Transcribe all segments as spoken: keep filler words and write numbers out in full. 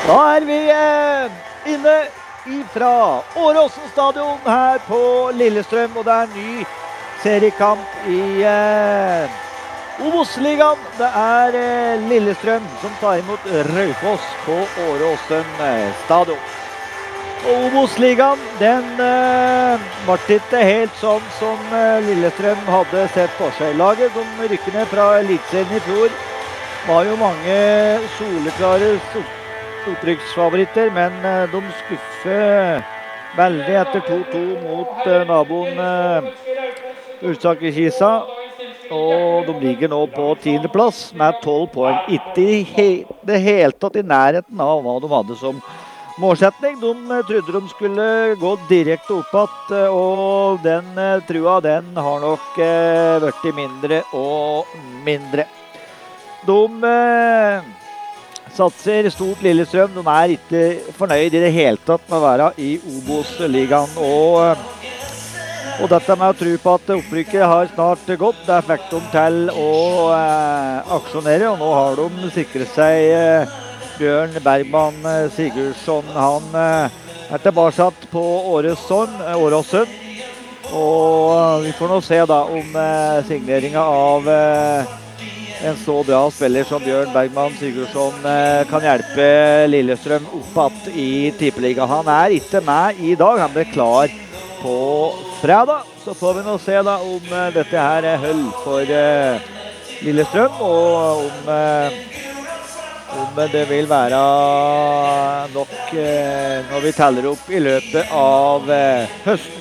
Da er vi eh, inne fra Åråsen stadion her på Lillestrøm, og det er ny seriekamp i eh, Obos-ligaen. Det er eh, Lillestrøm som tar imot Raufoss på Åråsen eh, stadion. Og Obos-ligaen, den eh, var ikke helt sånn som eh, Lillestrøm hadde sett for seg. Laget som rykker ned fra elitserien i fjor var jo mange soleklare opprykksfavoritter, men eh, de skuffer veldig etter to to mot eh, naboen eh, Ulsaker-Kisa. Og de ligger nå på tiende plass med tolv poeng. Ikke i he det hele tatt i nærheten av hva de hadde som målsetning. De eh, trodde de skulle gå direkte opp igjen, og den eh, trua den har nok eh, vært mindre og mindre. De eh, satser stort Lillestrøm. De er ikke fornøyd i det hele tatt med å være i Obos-ligaen. Og, og dette med å tro på at opprykket har snart gått, det fikk de til å eh, aksjonere. Og nå har de sikret seg eh, Bjørn Bergman eh, Sigurdsson. Han eh, er tilbake på Åråsen. Åråsen. Og vi får nå se da om eh, signeringen av eh, en så bra spiller som Bjørn Bergman Sigurdsson eh, kan hjelpe Lillestrøm opp igjen i Tippeligaen. Han er ikke med i dag, han ble klar på fredag. Så får vi nå se da om eh, dette her er høll for eh, Lillestrøm, og om, eh, om det vil være nok eh, når vi teller opp i løpet av eh, høsten.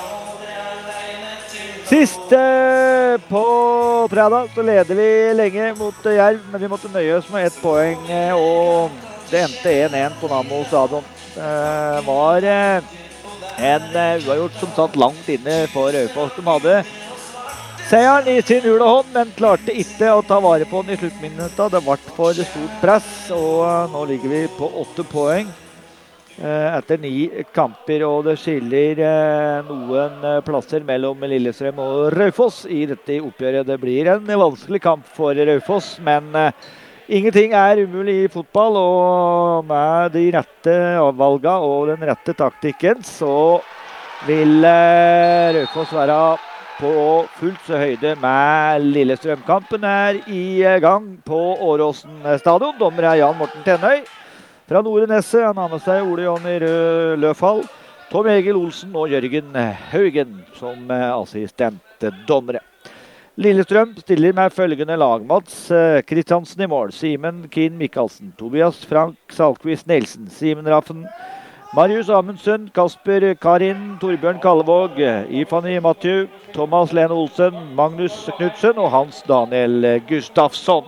Sist eh, på fredag så leder vi lenge mot eh, Jerv, men vi måtte nøye oss med ett poeng, eh, og det endte en en på Nammo stadion. Det eh, var eh, en eh, uavgjort som satt langt inne for Raufoss. De hadde seieren i sin hulehånd, men klarte ikke å ta vare på den i sluttminuttet. Det ble for stort press, og eh, nå ligger vi på åtte poeng. Etter ni kamper, og det skiller eh, noen plasser mellom Lillestrøm og Raufoss i dette oppgjøret. Det blir en vanskelig kamp for Raufoss, men eh, ingenting er umulig i fotball, og med de rette valgene og den rette taktikken så vil eh, Raufoss være på fullt så høyde med Lillestrøm. Kampen er i gang på Åråsen stadion. Dommer er Jan Morten Tennøy. Fra Nore Nesse, han har med seg Ole Jonny Løfall, Tom Egil Olsen og Jørgen Haugen som assistentdommere. Lillestrøm stiller med følgende lag: Mats Kristiansen i mål, Simen Kien Mikkelsen, Tobias Frank Salkvist Nelsen, Simen Raffen, Marius Amundsen, Kasper Karin, Torbjørn Kallevåg, Ifani Mathieu, Thomas Lene Olsen, Magnus Knudsen og Hans Daniel Gustafsson.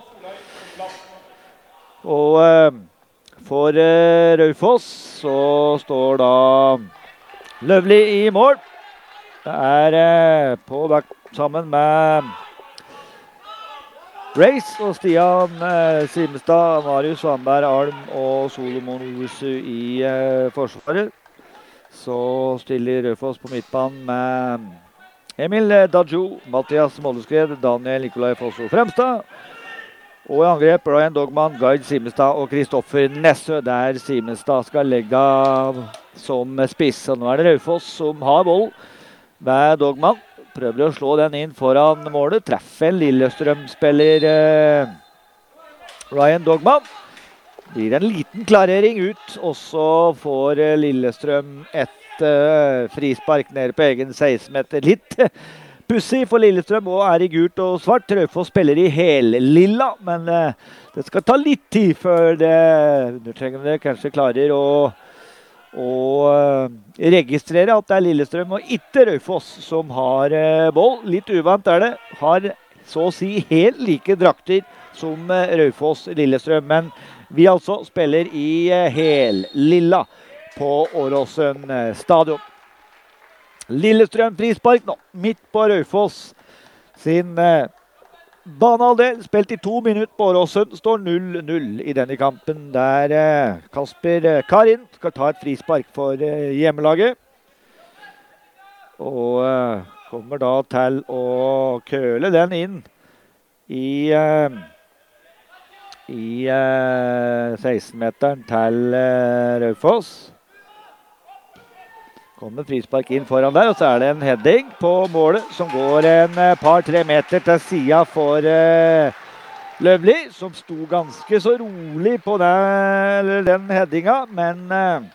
Og for uh, Raufoss så står da Løvli i mål. Det er uh, på back sammen med Race og Stian uh, Simestad, Marius Svanberg Alm og Solomon Ovesu i uh, forsvaret. Så stiller Raufoss på midtbanen med Emil Dadjo, Mathias Molleskred, Daniel Nikolai Fosso Fremstad. Og i angrep Brian Dogman, Gaid Simestad og Kristoffer Nessø, der Simestad skal legge av som spiss. Og nå er det Raufoss som har boll ved Dogman. Prøver å slå den inn foran målet. Treffer en Lillestrøm-spiller eh, Ryan Dogman. Blir en liten klarering ut, og så får eh, Lillestrøm et eh, frispark ned på egen seksten meter. Litt pussig for Lillestrøm og er i gult og svart. Raufoss spiller i hel-lilla, men eh, det skal ta litt tid før det undertrengende kanskje klarer å, å uh, registrere at det er Lillestrøm og ikke Raufoss som har uh, boll. Litt uvant er det. Har så å si helt like drakter som uh, Raufoss Lillestrøm, men vi altså spiller i uh, hel-lilla på Åråsen uh, stadion. Lillestrøm frispark nå, midt på Raufoss sin eh, banehalvdel. Spilt i to minutter på Åråsen, står null null i denne kampen, der eh, Kasper Karin skal ta et frispark for eh, hjemmelaget. Og eh, kommer da til å køle den inn i, eh, i eh, seksten-meteren til eh, Raufoss. Kommer frispark inn foran der, og så er det en heading på målet som går en eh, par-tre meter til siden for eh, Løvli, som sto ganske så rolig på den, den headinga, men eh,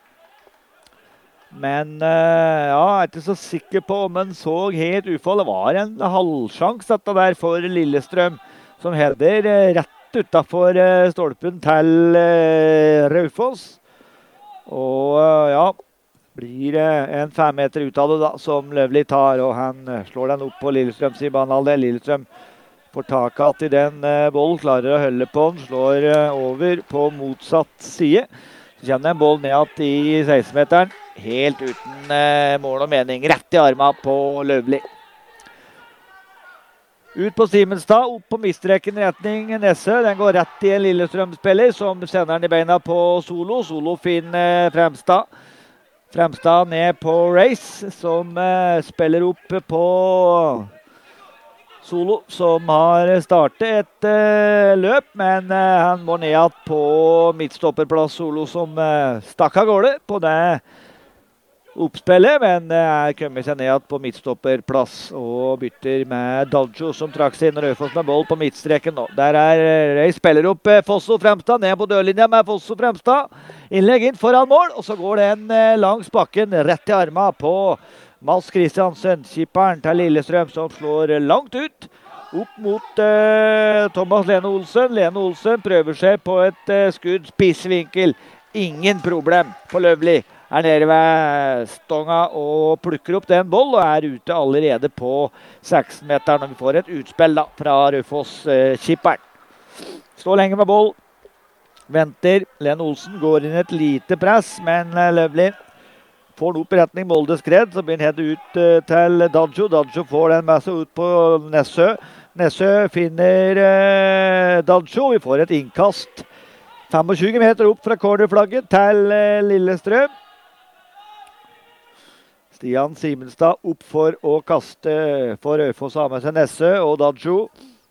men eh, ja, jeg er ikke så sikker på om han så helt ufall. Det var en halvsjans dette der for Lillestrøm, som header eh, rett utenfor eh, stolpen til eh, Raufoss. Og eh, ja, blir en fem meter ut av det da, som Løvli tar, og han slår den opp på Lillestrøms i banehalvdel. Lillestrøm får tak at i den eh, bollen, klarer å holde på den, slår eh, over på motsatt side. Så kommer en boll ned i seksten-meteren, helt uten eh, mål og mening, rett i armen på Løvli. Ut på Simenstad, opp på midtstreken i retning Nesse. Den går rett i en Lillestrøm-spiller, som sender den i beina på Solo. Solo finner Fremstad. Fremstad ned på Race, som eh, spiller opp på Solo, som har startet et eh, løp, men eh, han må ned på midtstopperplass. Solo som eh, stakk av gårde på det oppspillet, men er kommet seg ned på midtstopperplass og bytter med Daljo, som trakk seg inn Raufoss med boll på midtstreken nå. Der er Rey, spiller opp Fosso Fremstad, ned på dørlinja med Fosso Fremstad. Innlegg inn foran mål, og så går den langs bakken rett i armen på Mads Kristiansen, kipperen til Lillestrøm, som slår langt ut. Opp mot uh, Thomas Lene Olsen. Lene Olsen prøver seg på et uh, skudd, spissvinkel. Ingen problem på Løvli. Er nede ved stonga og plukker opp den boll, og er ute allerede på seksten-meteren. Og vi får et utspill da, fra Raufoss-kipperen. Eh, Står lenge med boll. Venter. Lene Olsen går inn et lite press, men eh, Løvli får den opp i retning Molde Skred, så blir den helt ut eh, til Daljo. Daljo får den med seg ut på Nessø. Nessø finner eh, Daljo. Vi får et innkast tjuefem meter opp fra cornerflagget til eh, Lillestrøm. Stian Simenstad opp for å kaste for Raufoss av med seg Nesse og Daljo.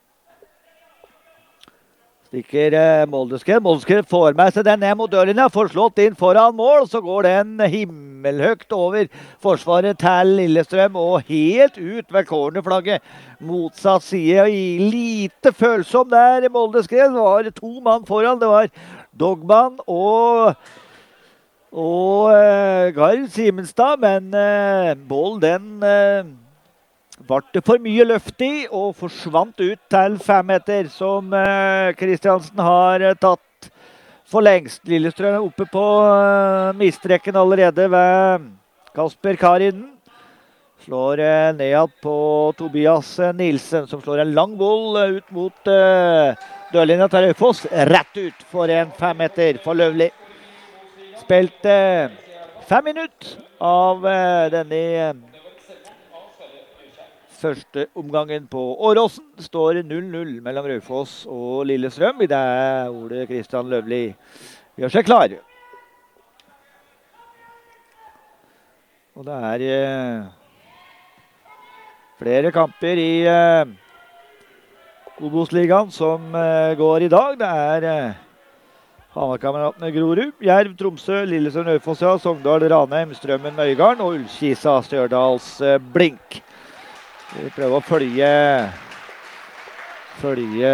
Stikker eh, Moldeskred. Moldeskred får med seg den ned mot dørlinja, får slått inn foran mål, så går den himmelhøgt over forsvaret til Lillestrøm og helt ut ved cornerflagget. Motsatt side, lite følsom der i Moldeskred. Det var to mann foran, det var Dogman og Og uh, Gard Simenstad, men uh, Bål den uh, ble det for mye løft i og forsvant ut til fem meter, som uh, Kristiansen har uh, tatt for lengst. Lillestrøm er oppe på uh, midtstreken allerede ved Kasper Karinen. Slår uh, ned på Tobias uh, Nilsen, som slår en lang boll uh, ut mot uh, dørlinja til Raufoss. Rett ut for en fem meter for Løvli. Spilt eh, fem minutter av eh, denne eh, første omgangen på Åråsen. Står null null mellom Raufoss og Lillestrøm. I det er Ole Kristian Løvli gjør seg klar. Og det er eh, flere kamper i eh, Obos-ligaen som eh, går i dag. Det er eh, Hamarkameratene Grorud, Jerv, Tromsø, Lillestrøm, Raufoss, ja, Sogndal, Ranheim, Strømmen, Møygarden og Ullkisa, Stjørdals eh, Blink. Vi prøver å følge følge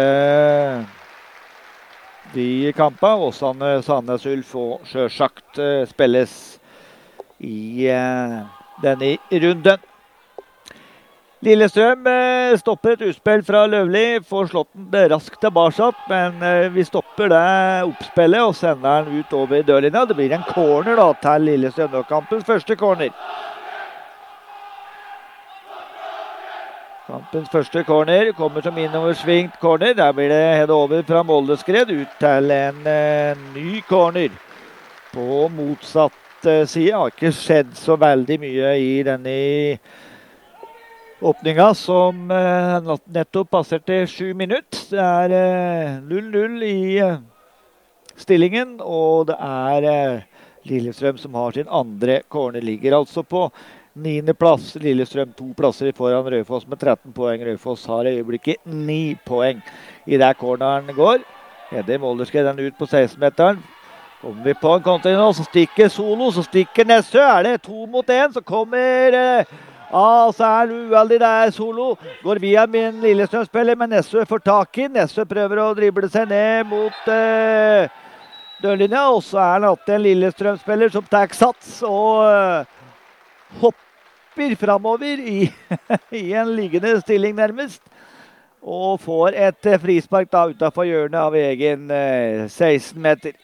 de kampene. Åsane, Sandnes Ulf og Sjøsagt eh, spilles i eh, denne runden. Lillestrøm eh, stopper et utspill fra Løvli, får slått den raskt tilbake, men eh, vi stopper det oppspillet og sender den ut over dørlinja. Det blir en corner da, til Lillestrøm, kampens første corner. Kampens første corner kommer som innoversvingt corner. Der blir det hedet over fra Moldeskred ut til en eh, ny corner på motsatt eh, side. Har ikke skjedd så veldig mye i denne åpninga, som eh, nettopp passerte sju minutter. Det er eh, null null i eh, stillingen, og det er eh, Lillestrøm som har sin andre corner. Ligger altså på niende plass. Lillestrøm to plasser foran Raufoss med tretten poeng. Raufoss har i øyeblikket ni poeng i der corneren går. Leder Molderskred den ut på seksten-meteren. Kommer vi på en kontring nå, så stikker Solo, så stikker Nessø. Er det to mot en, så kommer... Eh, ah, så er det uheldig, det er Solo. Går via min Lillestrøm-spiller, men Nessø får tak i. Nessø prøver å drible seg ned mot eh, dørlinja, og så er han alltid en Lillestrøm-spiller som tar sats og eh, hopper fremover i, i en liggende stilling nærmest. Og får et eh, frispark da utenfor hjørnet av egen eh, seksten meter.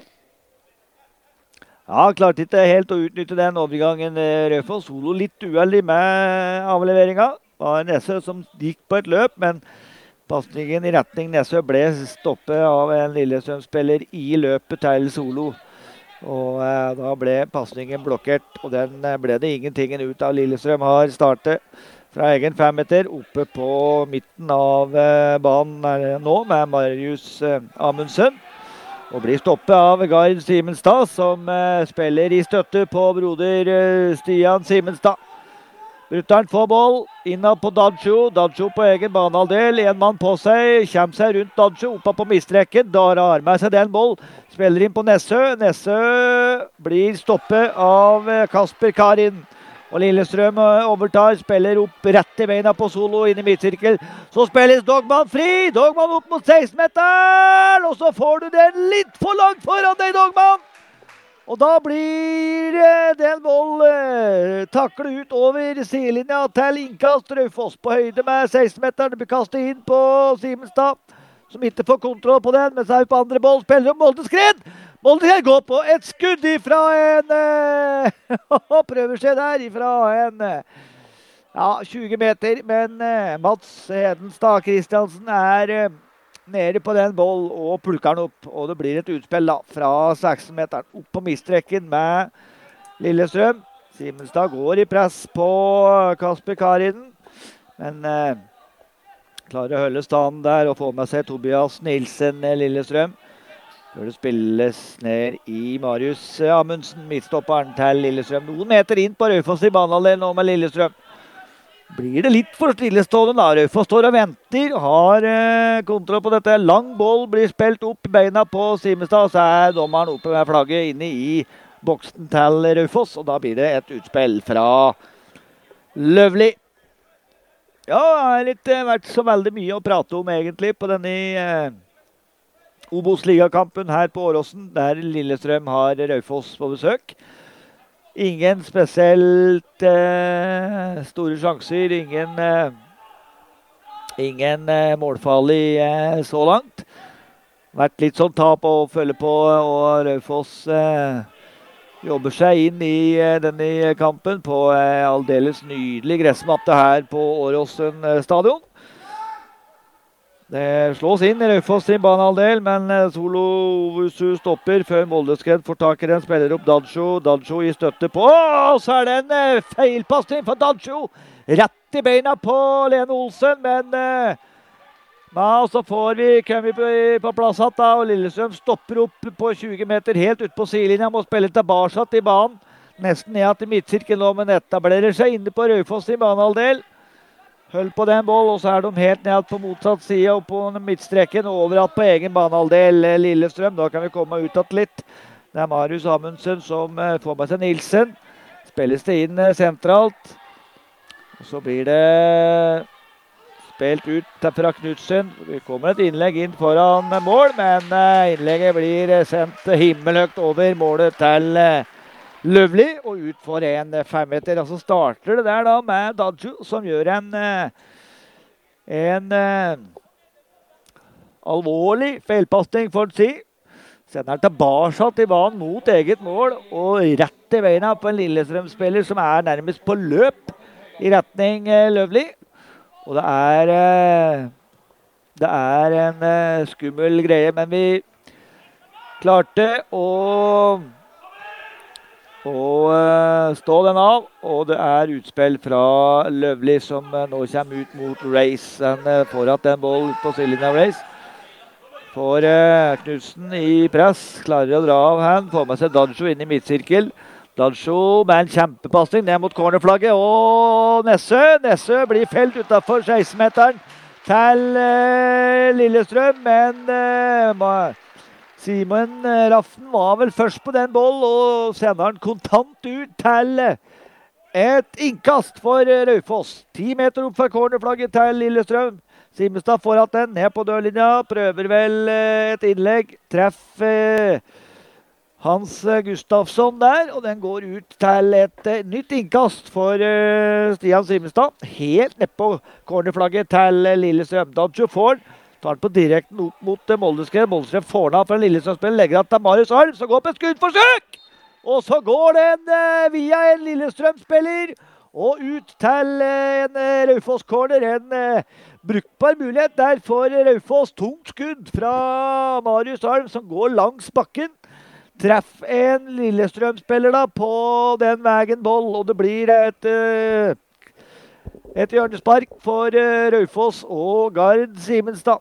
Ja, klarte ikke helt å utnytte den overgangen. Raufoss. Solo litt uheldig med avleveringen. Det var Nessø som gikk på et løp, men passningen i retning Nessø ble stoppet av en Lillestrøm-spiller i løpet til Solo. Og eh, da ble passningen blokkert, og den eh, ble det ingenting ut av. Lillestrøm har startet fra egen femmeter oppe på midten av eh, banen nå med Marius eh, Amundsen. Og blir stoppet av Gard Simenstad, som eh, spiller i støtte på broder eh, Stian Simenstad. Brutteren får boll, innad på Dadjo. Dadjo på egen banehalvdel, en mann på seg, kommer seg rundt Dadjo, oppa på midtstreken. Da har med seg den boll, spiller inn på Nessø. Nessø blir stoppet av eh, Kasper Karin. Og Lillestrøm overtar, spiller opp rett i beina på Solo inn i midtsirkel. Så spilles Dogman fri, Dogman opp mot seksten-meteren, og så får du den litt for langt foran deg, Dogman! Og da blir den boll eh, taklet ut over sidelinja til innkast. Raufoss på høyde med seksten-meteren, det blir kastet inn på Simenstad, som ikke får kontroll på den, men så er vi på andre boll, spiller om Molderskred. Molderskred går på et skudd ifra en, eh, prøver seg der ifra en, ja, tjue meter, men eh, Mats Hedenstad Kristiansen er eh, nede på den boll og plukker den opp, og det blir et utspill da, fra seksten-meteren opp på midtstreken med Lillestrøm. Simenstad går i press på Kasper Karin, men eh, klarer å holde standen der og få med seg Tobias Nilsen Lillestrøm. Før det spilles ned i Marius Amundsen, midtstopperen til Lillestrøm. Noen meter inn på Raufoss i banehalvdelen nå med Lillestrøm. Blir det litt for stillestående da. Raufoss står og venter, har eh, kontroll på dette. Lang boll blir spilt opp i beina på Simenstad, så er dommeren oppe med flagget inne i boksen til Raufoss, og da blir det et utspill fra Løvli. Ja, det har ikke vært så veldig mye å prate om egentlig på denne eh, Obos-ligakampen her på Åråsen, der Lillestrøm har Raufoss på besøk. Ingen spesielt eh, store sjanser, ingen, eh, ingen eh, målfarlig eh, så langt. Vært litt sånn tap å følge på, og Raufoss eh, jobber seg inn i eh, denne kampen på eh, aldeles nydelig gressmatte her på Åråsen eh, stadion. Det slås inn i Raufoss sin banehalvdel, men Solo Ovusu stopper før Molderskred får tak i den, spiller opp Dadjo. Dadjo i støtte på, og så er det en feilpassing for Dadjo. Rett i beina på Lene Olsen, men ja, så får vi, kommer vi på, på plass hatt da, og Lillestrøm stopper opp på tjue meter helt ut på sidelinja, må spille tilbake i banen. Nesten ned til midtsirkel nå, men etablerer seg inne på Raufoss sin banehalvdel. Hold på den boll, og så er de helt ned på motsatt side og på midtstreken, overalt på egen banehalvdel Lillestrøm. Da kan vi komme ut at litt. Det er Marius Amundsen som får med seg Nilsen. Spilles det inn sentralt. Og så blir det spilt ut fra Knudsen. Det kommer et innlegg inn foran mål, men innlegget blir sendt himmelhøgt over målet til Løvli, og ut for en femmeter. Og så starter det der da med Dadju, som gjør en, en alvorlig feilpasning for å si. Sender tilbake til banen mot eget mål, og rett i beina på en Lillestrøm-spiller som er nærmest på løp i retning Løvli. Og det er, det er en skummel greie, men vi klarte å og uh, stå den av, og det er utspill fra Løvli som uh, nå kommer ut mot Race. Han uh, får hatt en boll ut på sidelinjen av Race. Får uh, Knudsen i press, klarer å dra av han, får med seg Dadjo inn i midtsirkel. Dadjo med en kjempepassing ned mot cornerflagget, og Nessø, Nessø blir felt utenfor seksten-meteren. til eh, Lillestrøm, men eh, Simon Raften var vel først på den boll, og sender den kontant ut til et innkast for Raufoss. Ti meter opp fra cornerflagget til Lillestrøm. Simenstad får hatt den ned på dørlinja, prøver vel et innlegg, treffer Hans Gustafsson der, og den går ut til et nytt innkast for Stian Simenstad. Helt ned på cornerflagget til Lillestrøm. Dadjo får den. Tar den på direkten opp mot Moldeskred. Moldeskred får den av fra Lillestrøm-spillet. Legger den til Marius Alm, så går på et skuddforsøk! Og så går den eh, via en Lillestrøm-spiller og ut til eh, en eh, Raufoss-corner. En eh, brukbar mulighet der for Raufoss. Tungt skudd fra Marius Alm som går langs bakken. Treff en Lillestrøm-spiller da på den veien boll, og det blir et... Eh, et hjørnespark for eh, Raufoss og Gard Simenstad.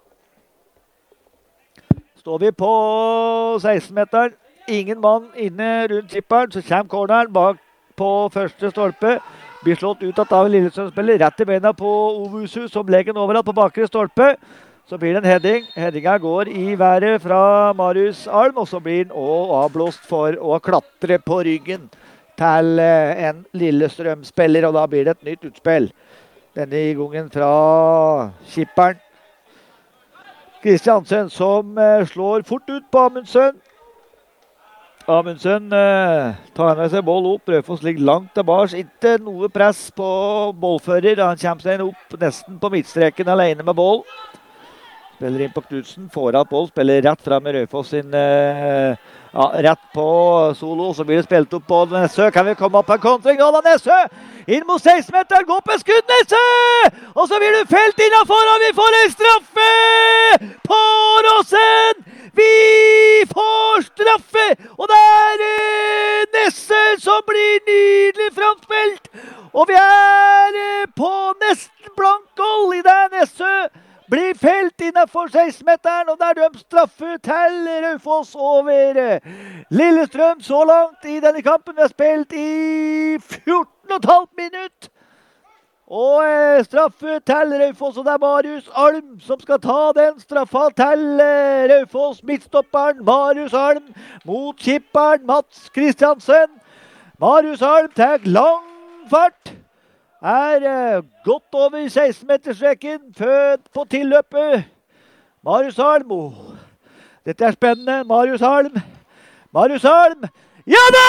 Står vi på seksten-meteren. Ingen mann inne rundt kipperen, så kommer corneren bak på første stolpe. Blir slått ut av Lillestrøm-spiller, rett i beina på Ovusu, som legger den overalt på bakre stolpe. Så blir det en heading. Headinga går i været fra Marius Alm, og så blir den også avblåst for å klatre på ryggen til en Lillestrøm-spiller, og da blir det et nytt utspill. Denne gangen fra kipperen. Kristiansen som eh, slår fort ut på Amundsen. Amundsen eh, tar med seg boll opp. Raufoss ligger langt tilbake. Ikke noe press på bollfører. Han kommer seg opp nesten på midtstreken alene med boll. Spiller inn på Knudsen, får av boll, spiller rett frem med Raufoss sin eh, ja, rett på solo, så blir det spilt opp på Nessø. Kan vi komme opp på en kontring? Nå da Nessø! Inn mot seksten-meteren, gå på en skudd, Nessø! Og så blir det felt innenfor, og vi får en straffe på Rossen! Vi får straffe! Og det er eh, Nessø som blir nydelig framspilt! Og vi er eh, på nesten blank goal i det Nessø! Blir felt innenfor seksten-meteren, og der dømt straffe til Raufoss over Lillestrøm så langt i denne kampen. Vi har spilt i fjorten og et halvt minutt. Og eh, straffe til Raufoss, og det er Marius Alm som skal ta den straffa til eh, Raufoss. Midtstopperen Marius Alm mot kipperen Mats Kristiansen. Marius Alm tar lang fart. Er eh, godt over seksten-meterstreken, født på tilløpet. Marius Alm. Oh, dette er spennende. Marius Alm. Marius Alm. Ja da!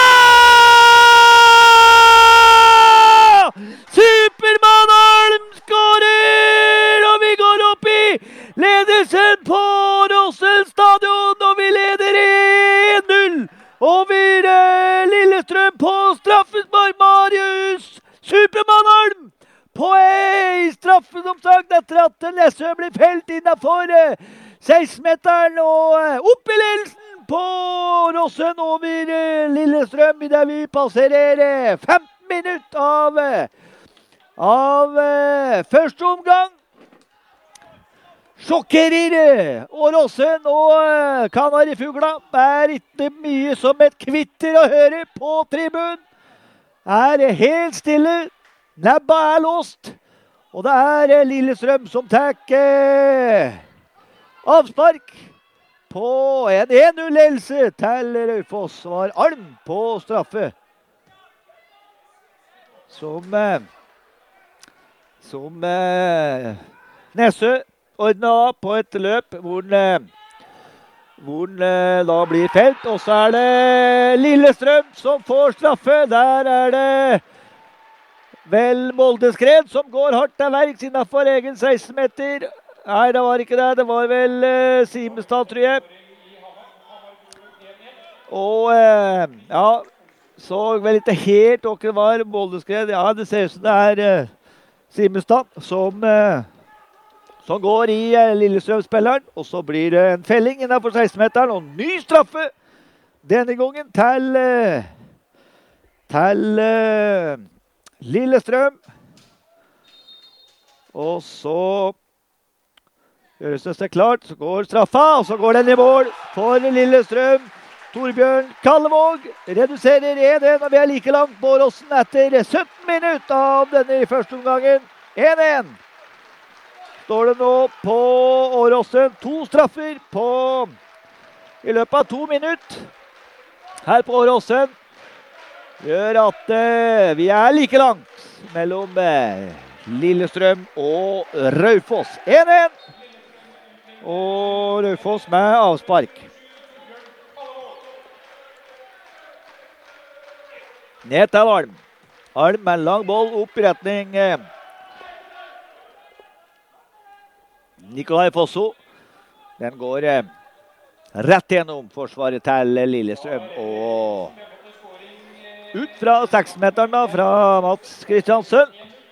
Supermann Alm skårer! Og vi går opp i ledelsen på Rossel stadion, og vi leder en null over eh, Lillestrøm på straffespark. Marius Supermann Alm på ei straffe som sagt etter at Nessø blir felt innenfor eh, seksten-meteren og eh, opp i ledelsen på Rossen over eh, Lillestrøm i det vi passerer eh, femten minutter av, eh, av eh, første omgang. Sjokkerer eh, og Rossen og eh, Kanarifugla er ikke mye som et kvitter å høre på tribunen. Er helt stille, nebba er låst, og det er Lillestrøm som tar eh, avspark på en en null-ledelse til Raufoss. Var Alm på straffe. Som, eh, som eh, Nessø ordnet på et løp hvor den hvor den eh, da blir felt, og så er det Lillestrøm som får straffe. Der er det vel Moldeskred som går hardt til verks innenfor egen seksten-meter. Nei, det var ikke det. Det var vel eh, Simenstad, tror jeg. Og eh, ja, så vel ikke helt hva det var Moldeskred. Ja, det ser ut som det er eh, Simenstad som... Eh, som går i eh, Lillestrøm-spilleren, og så blir det en felling innenfor seksten-meteren, og ny straffe denne gangen til, eh, til eh, Lillestrøm. Og så gjøres det klart, så går straffa, og så går den i mål for Lillestrøm. Torbjørn Kallevåg reduserer en en, og vi er like langt på Rossen etter sytten minutter av denne første omgangen. en en. står det nå på Åråsen. To straffer på, i løpet av to minutter her på Åråsen. Gjør at eh, vi er like langt mellom eh, Lillestrøm og Raufoss. en en. Og Raufoss med avspark. Ned til Alm. Alm med lang boll opp i retning eh, Nikolai Fosso. Den går eh, rett gjennom forsvaret til Lillestrøm. Og ut fra seksten-meteren da, fra Mats Kristiansen.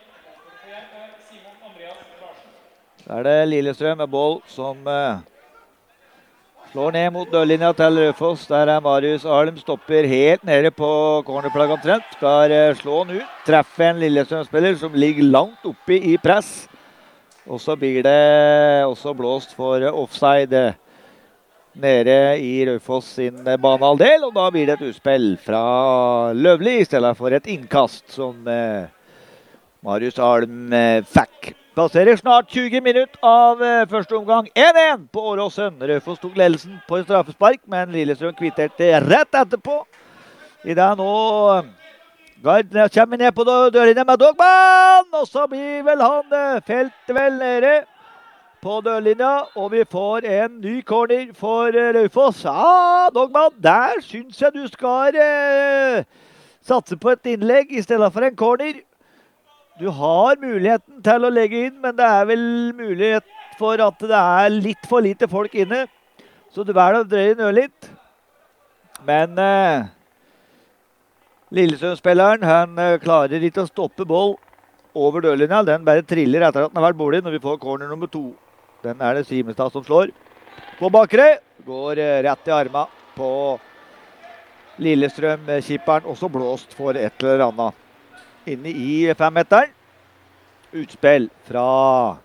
Så er det Lillestrøm med boll som eh, slår ned mot dørlinja til Raufoss. Der er Marius Alm, stopper helt nede på cornerplagget omtrent. Skal eh, slå den ut, treffe en Lillestrøm-spiller som ligger langt oppe i press. Og så blir det også blåst for offside nede i Raufoss sin banehalvdel. Og da blir det et utspill fra Løvli i stedet for et innkast som eh, Marius Alm eh, fikk. Passerer snart tjue minutter av eh, første omgang. en en på Åråsen. Raufoss tok ledelsen på en straffespark, men Lillestrøm kvitterte rett etterpå. I det nå Gard kommer ned på dørlinjen med Dogman, og så blir vel han eh, felt vel nede på dørlinja, og vi får en ny corner for eh, Raufoss. Ja, Dogman, der synes jeg du skal eh, satse på et innlegg i stedet for en corner. Du har muligheten til å legge inn, men det er vel mulighet for at det er litt for lite folk inne. Så du velger å drøye ned litt. Men eh, Lillestrøm-spilleren, han eh, klarer ikke å stoppe boll over dørlinja. Den bare triller etter at den har vært bordet når vi får corner nummer to. Den er det Simenstad som slår. På bakre går eh, rett i arma på Lillestrøm-kipperen. Også blåst for et eller annet. Inne i femmeteren. Utspill fra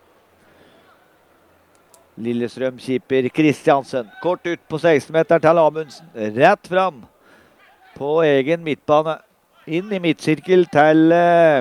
Lillestrøm-keeper Kristiansen. Kort ut på seksten-meteren til Amundsen. Rett fram på egen midtbane. Inn i midtsirkel til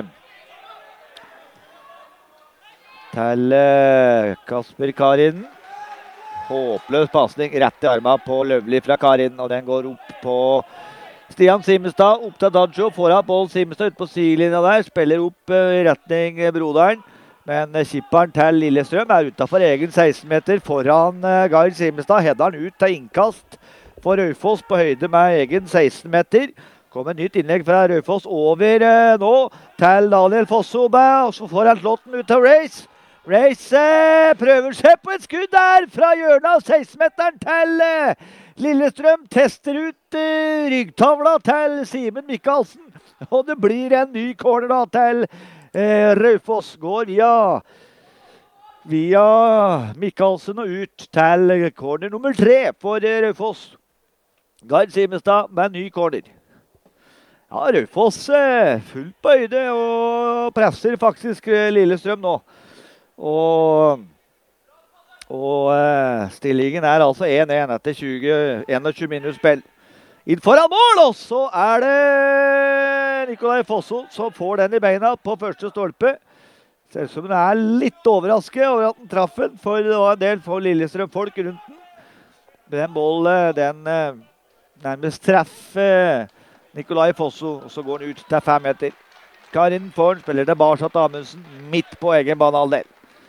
til Kasper Karin. Håpløs passning rett i armen på Løvli fra Karin, og den går opp på Stian Simenstad. Opp til Dadjo, får av Pål Simenstad ut på sidelinja der, spiller opp i retning broderen, men kipperen til Lillestrøm er utenfor egen seksten-meter foran Gard Simenstad. Hedder han ut til innkast for Raufoss på høyde med egen seksten-meter. Kommer nytt innlegg fra Raufoss over eh, nå til Daniel Fossobe, og så får han slått den ut til Race. Race eh, prøver seg på et skudd der fra hjørnet av seksten-meteren til eh, Lillestrøm. Tester ut eh, ryggtavla til Simen Mikkelsen, og det blir en ny corner da til eh, Raufoss. Går via, via Mikkelsen og ut til corner nummer tre for eh, Raufoss. Gard Simenstad med ny corner. Ja, Raufoss eh, fullt på høyde og presser faktisk eh, Lillestrøm nå. Og, og eh, stillingen er altså en en etter tjue, enogtjue minutter spill. Inn foran mål, og så er det Nikolai Fosso som får den i beina på første stolpe. Ser ut som hun er litt overrasket over at den traff den, for det var en del for Lillestrøm-folk rundt den. Den bollen, den eh, nærmest treffer Nikolai Fosso, og så går den ut til fem meter. Karin får den, spiller tilbake til Amundsen, midt på egen banehalvdel.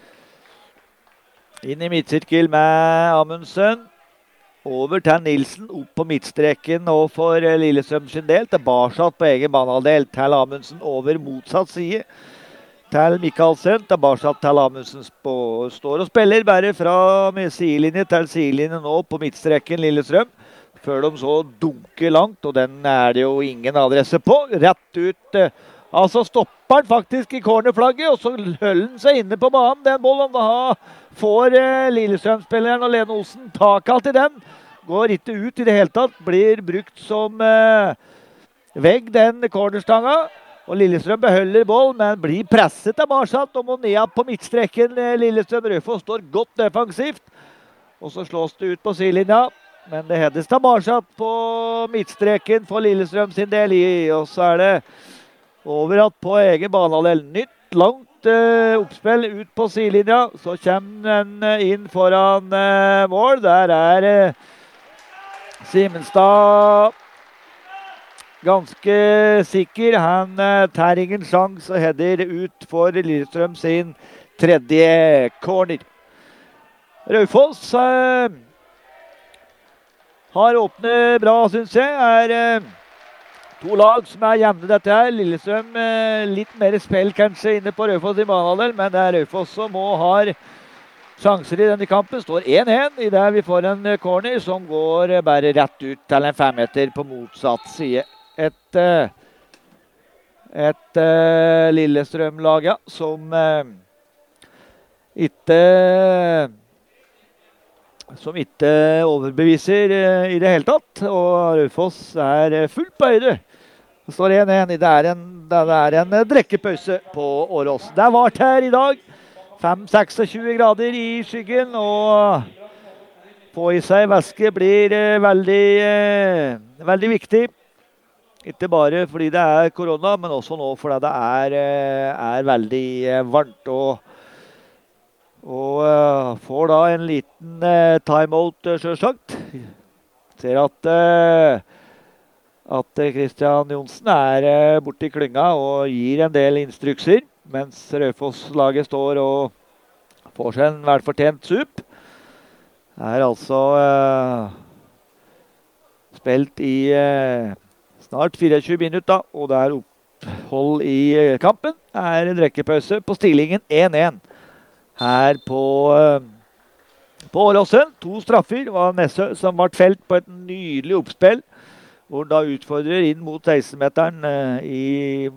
Inn i midtsirkel med Amundsen. Over til Nilsen, opp på midtstreken og for Lillestrøm sin del. Tilbake på egen banehalvdel til Amundsen over motsatt side. Til Mikkelsen, tilbake til Amundsen. Står og spiller bare fra sidelinje til sidelinje nå på midtstreken Lillestrøm. Før de så dunker langt, og den er det jo ingen adresse på. Rett ut, altså stopper han faktisk i cornerflagget, og så høller han seg inne på banen. Den bollen da får Lillestrøm-spilleren og Lene Olsen tak alt i den. Går ikke ut i det hele tatt, blir brukt som eh, vegg den cornerstanga. Og Lillestrøm beholder boll, men blir presset tilbake og må ned på midtstreken. Lillestrøm Raufoss står godt defensivt, og så slås det ut på sidelinja. Men det hedes tilbake på midtstreken for Lillestrøm sin del i, og så er det over at på egen banehalvdel. Nytt langt nytt uh, oppspill ut på sidelinja. Så kommer den uh, inn foran uh, mål. Der er uh, Simenstad ganske sikker. Han uh, tar ingen sjans og header ut for Lillestrøm sin tredje corner. Raufoss uh, har åpnet bra, synes jeg. Er... Uh, To lag som er jevne dette her. Lillestrøm eh, litt mer spill kanskje inne på Raufoss i banehalvdel, men det er Raufoss som må ha sjanser i denne kampen. Står én én i det vi får en corner som går eh, bare rett ut til en femmeter på motsatt side. Et, eh, et eh, Lillestrøm-lag, ja, som eh, ikke som ikke overbeviser eh, i det hele tatt. Og Raufoss er eh, fullt på høyde. Det står én én. Det er en, det er en drekkepause på Årås. Det er vart her i dag. fem seksogtjue grader i skyggen. Og få i seg væske blir eh, veldig, eh, veldig viktig. Ikke bare fordi det er korona, men også nå fordi det er, eh, er veldig eh, varmt. Og Og uh, får da en liten uh, timeout, uh, selvsagt. Ser at, uh, at Christian Johnsen er uh, borte i klynga og gir en del instrukser, mens Raufoss-laget står og får seg en velfortjent sup. Det er altså uh, spilt i uh, snart fireogtjue minutter, og det er opphold i uh, kampen. Det er en rekkepause på stillingen én én. Her på, på Åråsen. To straffer var Nessø som ble felt på et nydelig oppspill, hvor da utfordrer inn mot seksten-meteren i,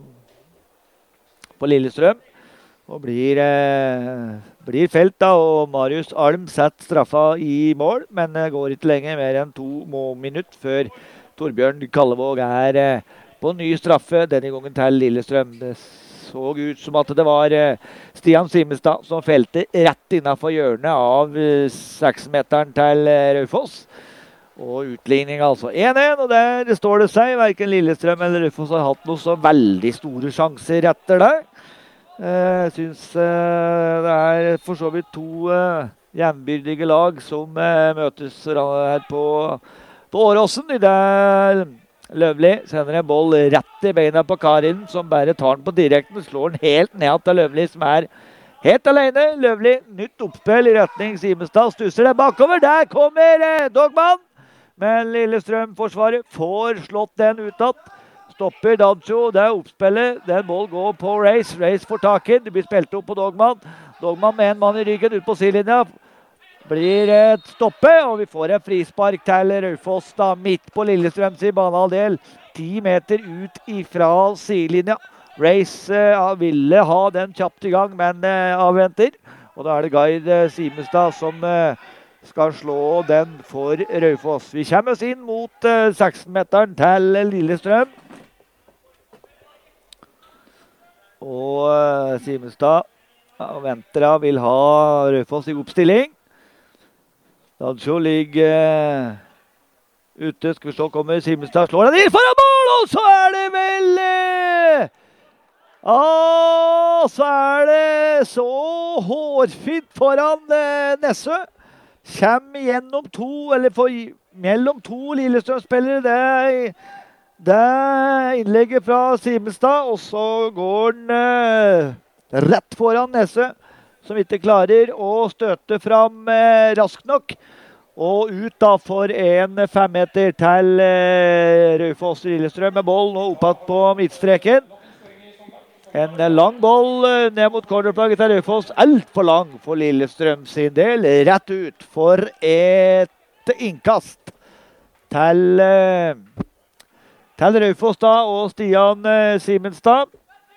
på Lillestrøm. Og blir, eh, blir felt da, og Marius Alm setter straffa i mål, men det går ikke lenger mer enn to minutter før Torbjørn Kallevåg er eh, på ny straffe, denne gangen til Lillestrøm. Det så ut som at det var Stian Simenstad som felte rett innenfor hjørnet av seksen-meteren til Raufoss. Og utligning altså én én, og der står det seg. Hverken Lillestrøm eller Raufoss har hatt noe så veldig store sjanser etter det. Jeg synes det er for så vidt to jevnbyrdige lag som møtes her på, på Åråsen. I det Løvli sender en boll rett i beina på Karin, som bare tar den på direkten og slår den helt ned til Løvli, som er helt alene. Løvli, nytt oppspill i retning Simenstad, stusser det bakover. Der kommer eh, Dogman, men Lillestrøm-forsvaret får slått den utad. Stopper Dadjo, det er oppspillet. Den boll går på Race. Race får taken, det blir spilt opp på Dogman. Dogman med en mann i ryggen ut på sidelinja. Blir et stoppe, og vi får en frispark til Raufoss da, midt på Lillestrøms i banehalvdel. Ti meter ut ifra sidelinja. Race uh, ville ha den kjapt i gang, men uh, avventer. Og da er det Gard uh, Simenstad som uh, skal slå den for Raufoss. Vi kommer oss inn mot uh, seksten-meteren til Lillestrøm. Og uh, Simenstad uh, venter da, vil ha Raufoss i oppstilling. Dadjo ligger uh, ute. Skal vi slå, kommer Simenstad, slår den inn foran mål, og så er det vel uh, ah, så er det så hårfint foran uh, Nessø. Kjem gjennom to, eller for, mellom to Lillestrøm-spillere. Det, det er innlegget fra Simenstad, og så går den uh, rett foran Nessø, som ikke klarer å støte fram eh, raskt nok. Og ut da for en femmeter til eh, Raufoss Lillestrøm med bollen og oppad på midtstreken. En lang boll eh, ned mot cornerplagget til Raufoss. Alt for lang for Lillestrøm sin del. Rett ut for et innkast til, eh, til Raufoss da, og Stian eh, Simenstad.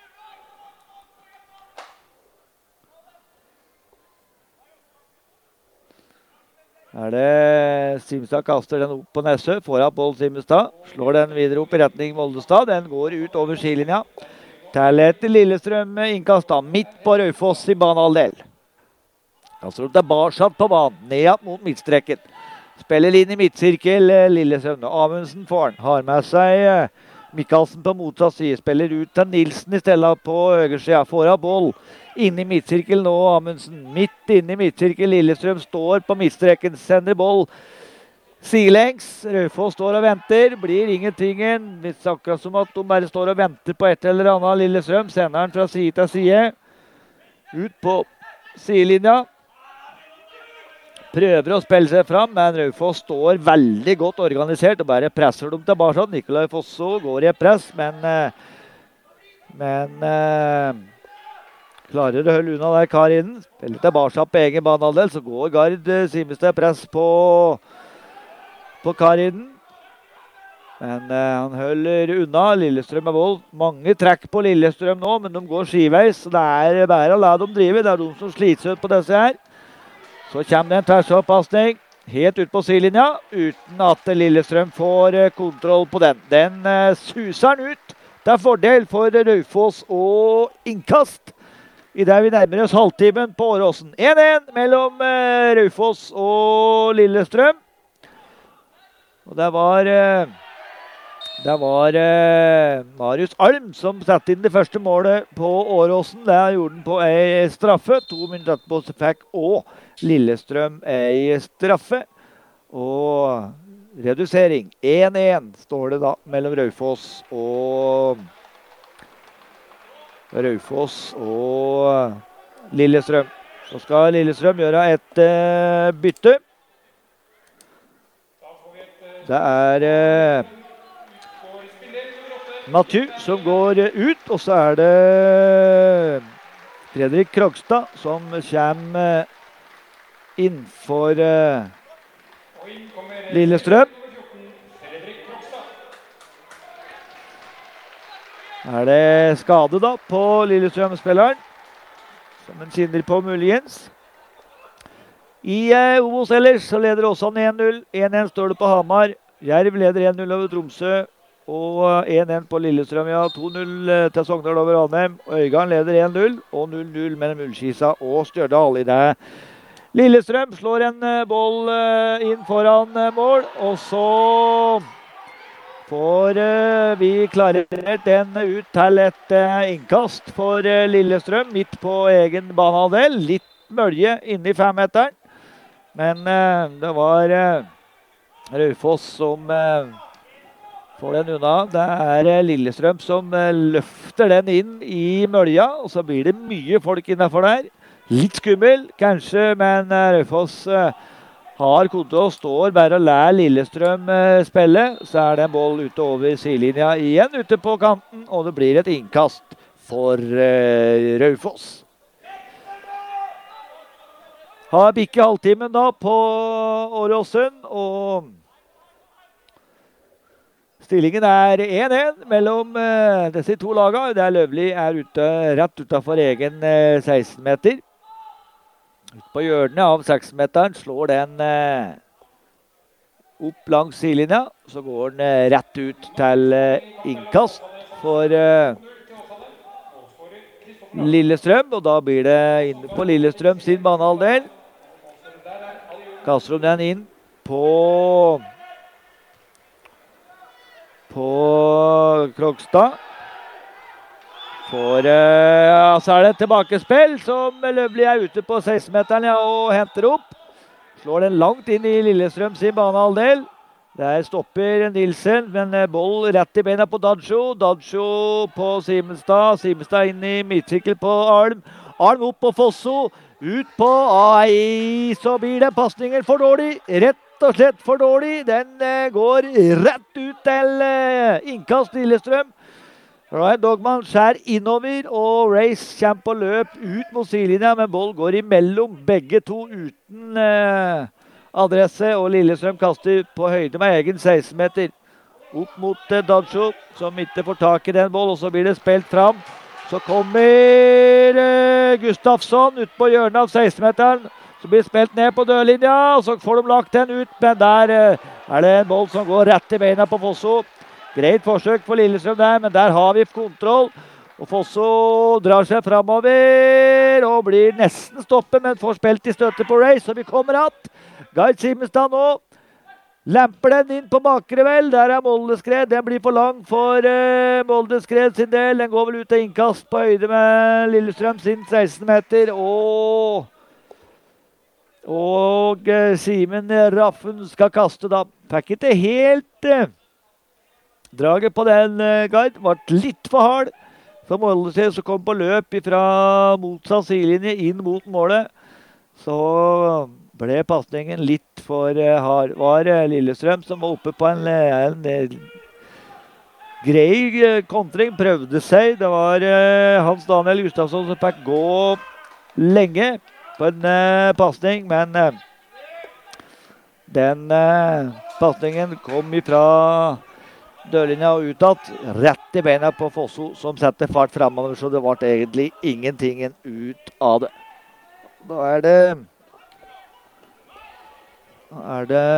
Er det Simenstad kaster den opp på Nessø, foran Pål Simenstad, slår den videre opp i retning Moldestad, den går ut over skilinja, til et Lillestrøm innkast da, midt på Raufoss i banehalvdel. Altså tilbake på banen, ned mot midtstreken, spiller inn i midtsirkel Lillestrøm, Amundsen får den, har med seg Mikkelsen på motsatt side spiller ut til Nilsen i stedet på høyresida. Får av boll inn i midtsirkel nå, Amundsen. Midt inn i midtsirkel, Lillestrøm står på midtstreken, sender boll sidelengs. Raufoss står og venter, blir ingentingen. Det er akkurat som at de bare står og venter på et eller annet. Lillestrøm sender den fra side til side. Ut på sidelinja. Prøver å spille seg fram, men Raufoss står veldig godt organisert og bare presser dem tilbake. Nikolai Fosso går i et press, men, men klarer å holde unna der Karinen. Spiller tilbake på egen banehalvdel, så går Gard Simestad press på, på Karinen. Men eh, han holder unna. Lillestrøm er vold. Mange trekk på Lillestrøm nå, men de går skiveis. Så det er bare å la dem drive. Det er de som sliter ut på disse her. Så kommer det en tversoppasning helt ut på sidelinja, uten at Lillestrøm får kontroll på den. Den uh, suser den ut. Det er fordel for Raufoss og innkast. I det vi nærmer oss halvtimen på Åråsen. en en mellom uh, Raufoss og Lillestrøm. Og det var... Uh, Det var eh, Marius Alm som satte inn det første målet på Åråsen. Det gjorde han på en straffe. To minutter etterpå så fikk også Lillestrøm en straffe. Og redusering. en en står det da mellom Raufoss og Raufoss og Lillestrøm. Så skal Lillestrøm gjøre et eh, bytte. Det er... Eh, Mathieu som går ut, og så er det Fredrik Krogstad som kommer inn for Lillestrøm. Er det skade da på Lillestrøm-spilleren, som en kjenner på muligens. I uh, Obos ellers så leder Åsane en null. en en står det på Hamar. Jerv leder en null over Tromsø. Og en en på Lillestrøm, ja. to null til Sogndal over Ranheim. Øygarden leder en null, og null null mellom Ullskisa og Stjørdal i det. Lillestrøm slår en boll inn foran mål, og så får vi klarert den ut til et innkast for Lillestrøm, midt på egen banehalvdel. Litt mølje inne i femmeteren, men det var Raufoss som... får den unna. Det er Lillestrøm som løfter den inn i mølja, og så blir det mye folk innenfor der. Litt skummel, kanskje, men Raufoss har kontroll, står bare og lærer Lillestrøm spille. Så er det en boll ute over sidelinja igjen, ute på kanten, og det blir et innkast for Raufoss. Har bikket halvtimen da på Åråsen, og stillingen er en en mellom uh, disse to lagene. Det er Løvli er ute, rett utenfor egen uh, seksten meter. Ut på hjørnet av seksten meteren slår den uh, opp langs sidelinja. Så går den uh, rett ut til uh, innkast for uh, Lillestrøm. Og da blir det inne på Lillestrøm sin banehalvdel. Kaster de den inn på... på Krogstad. For uh, så er det et tilbakespill som Løvli er ute på seksten meteren, ja, og henter opp. Slår den langt inn i Lillestrøm sin banehalvdel. Der stopper Nilsen, men boll rett i bena på Dadsjo. Dadsjo på Simestad. Simestad inn i midtsirkel på Alm. Alm opp på Fosso. Ut på Ai, så blir det passninger for dårlig. Rett og slett for dårlig. Den uh, går rett ut til uh, innkast Lillestrøm. Ryan Dogman skjær innover, og Race kommer på løp ut mot sidelinja, men boll går imellom begge to uten uh, adresse, og Lillestrøm kaster på høyde med egen seksten meter. Opp mot uh, Dadsjo, som ikke får tak i den boll, og så blir det spilt fram. Så kommer uh, Gustafsson ut på hjørnet av seksten meteren. Så blir spilt ned på dørlinja, og så får de lagt den ut, men der uh, er det en boll som går rett i beina på Fosso. Greit forsøk for Lillestrøm der, men der har vi kontroll. Og Fosso drar seg fremover, og blir nesten stoppet, men får spilt i støtte på Race, så vi kommer att. Gard Simestad nå. Lemper den inn på bakre vel. Der er Moldeskred. Den blir for lang for uh, Moldeskred sin del. Den går vel ut til innkast på høyde med Lillestrøm sin seksten meter. Og, og uh, Simen Raffen skal kaste da. Fikk ikke helt uh, draget på den, uh, Gard. Vart litt for hard. Så Moldeskred som kom på løp fra motsatt sidelinje inn mot målet. Så ble passningen litt for uh, hard. Var uh, Lillestrøm som var oppe på en, en, en grei uh, kontring, prøvde seg. Det var uh, Hans Daniel Gustafsson som fikk gå lenge på en uh, passning, men uh, den uh, passningen kom ifra dørlinja og utad, rett i beina på Fosso, som setter fart fremover, så det ble egentlig ingenting ut av det. Da er det Da er det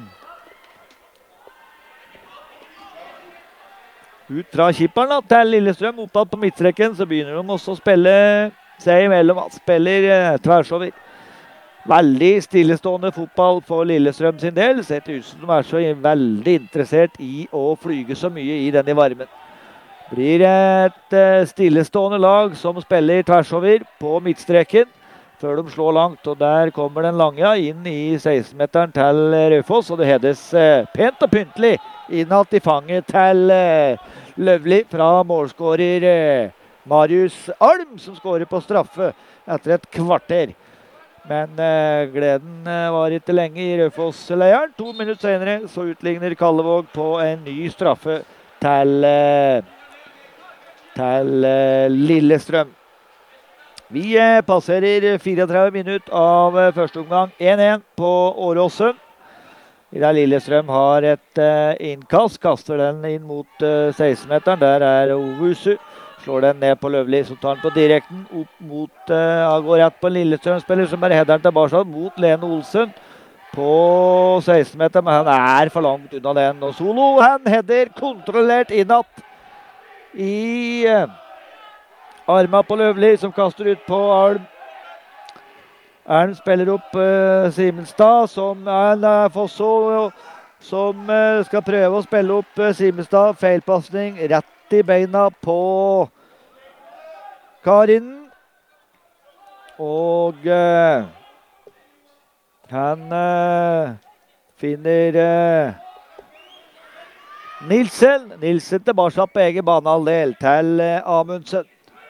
ut fra kipperen da, til Lillestrøm, oppad på midtstrekken, så begynner de også å spille seg imellom, spiller eh, tvers over. Veldig stillestående fotball for Lillestrøm sin del, ser ut som de er så veldig interessert i å flyge så mye i denne varmen. Blir et eh, stillestående lag som spiller tvers over på midtstreken, før de slår langt, og der kommer den lange inn i seksten-meteren til Raufoss, og det hedes eh, pent og pyntelig innad i fanget til eh, Løvli fra målskårer eh, Marius Alm, som skårer på straffe etter et kvarter. Men eh, gleden eh, var ikke lenge i Raufoss-leiren. To minutter senere så utligner Kallevåg på en ny straffe til, eh, til eh, Lillestrøm. Vi eh, passerer fireogtredve minutter av eh, første omgang, én én på Åråsen. I der Lillestrøm har et eh, innkast, kaster den inn mot eh, seksten-meteren. Der er Ovusu, slår den ned på Løvli, som tar den på direkten, opp mot, eh, går rett på en Lillestrøm-spiller, som bare header den tilbake mot Lene Olsen på seksten-meteren, men han er for langt unna den. Og Solo, han header kontrollert innad i... Eh, Arma på Løvli, som kaster ut på Alm. Alm spiller opp uh, Simenstad, som er uh, Fosso, som uh, skal prøve å spille opp uh, Simenstad. Feilpassning rett i beina på Karin. Og uh, han uh, finner uh, Nilsen. Nilsen tilbake på egen banehalvdel til uh, Amundsen.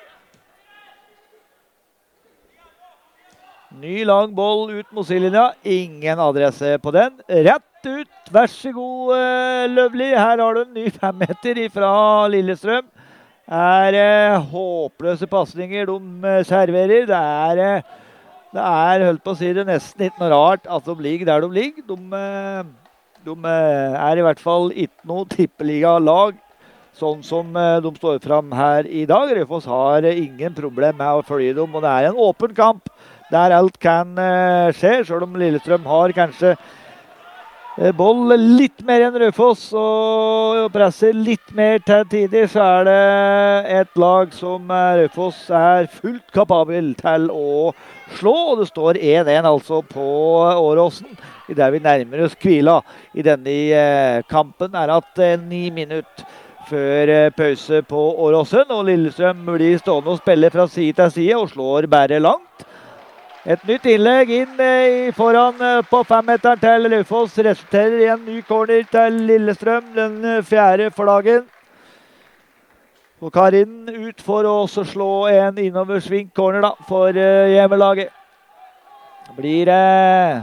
Ny lang boll ut mot sidelinja. Ingen adresse på den. Rett ut. Vær så god, Løvli. Her har du en ny fem meter fra Lillestrøm. Er eh, håpløse passninger de serverer. Det er, eh, det er, holdt på å si det, nesten ikke noe rart at de ligger der de ligger. De, de er i hvert fall ikke noe tippeliga-lag, sånn som de står fram her i dag. Raufoss har ingen problem med å følge dem, og det er en åpen kamp der alt kan uh, skje, selv om Lillestrøm har kanskje uh, boll litt mer enn Raufoss og, og presser litt mer til tider, så er det et lag som uh, Raufoss er fullt kapabel til å slå, og det står én én altså på Åråsen. I der vi nærmer oss hvila i denne uh, kampen er at uh, ni minutter før uh, pause på Åråsen, og Lillestrøm blir stående og spille fra side til side og slår bare langt. Et nytt innlegg inn eh, foran eh, på femmeteren til Raufoss resulterer i en ny corner til Lillestrøm, den eh, fjerde for dagen. Og Karin ut for å også slå en innoversving corner da, for eh, hjemmelaget. Blir eh,